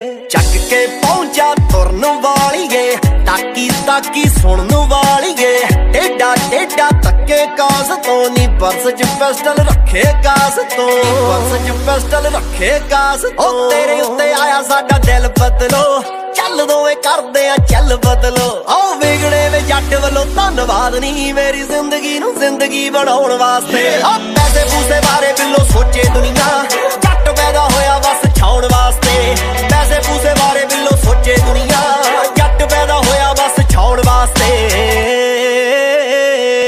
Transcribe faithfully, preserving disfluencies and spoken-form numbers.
ਚੱਕ ਕੇ ਪਹੁੰਚਾ ਤੁਰਨ ਵਾਲੀਏ, ਤਾਕੀ ਤਾਕੀ ਸੁਣਨ ਵਾਲੀਏ, ਟੇਡਾ ਟੇਡਾ ਤੱਕੇ ਕਾਸ ਤੋਂ ਨੀ ਪਰਸ ਚ ਪਿਸਟਲ ਰੱਖੇ ਕਾਸ ਤੋਂ, ਪਰਸ ਚ ਪਿਸਟਲ ਰੱਖੇ ਕਾਸ ਤੋਂ। ਤੇਰੇ ਉੱਤੇ ਆਇਆ ਸਾਡਾ ਦਿਲ ਬਦਲੋ, ਚੱਲ ਦੋਵੇਂ ਕਰਦੇ ਆ ਚੱਲ ਬਦਲੋ। ਆਓ ਵਿਗੜੇ ਵੇ ਜੱਟ ਵੱਲੋਂ ਧੰਨਵਾਦ ਨੀ, ਮੇਰੀ ਜ਼ਿੰਦਗੀ ਨੂੰ ਜ਼ਿੰਦਗੀ ਬਣਾਉਣ ਵਾਸਤੇ। ਆ ਪੈਸੇ ਪੂਸੇ ਬਾਰੇ ਬਿੱਲੋ ਸੋਚੇ ਦੁਨੀਆ,